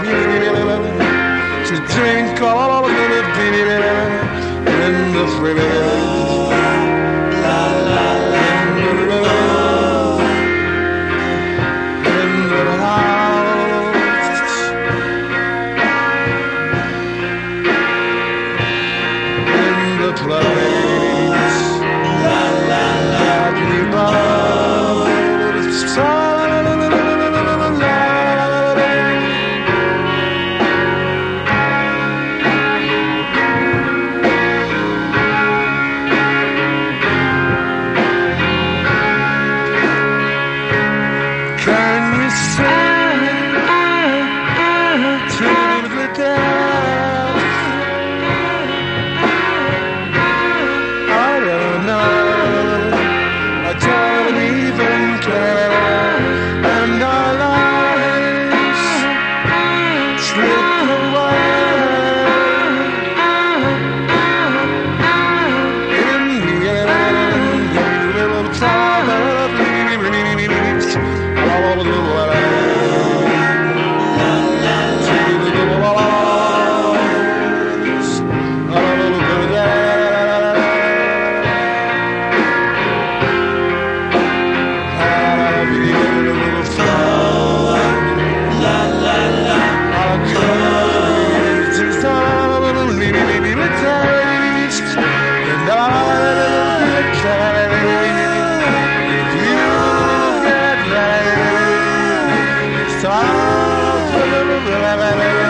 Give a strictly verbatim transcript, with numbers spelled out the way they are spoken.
to drink all of the in the freeway. La la la, in the road, in the house, in the place. La la la, we both saw. Stop.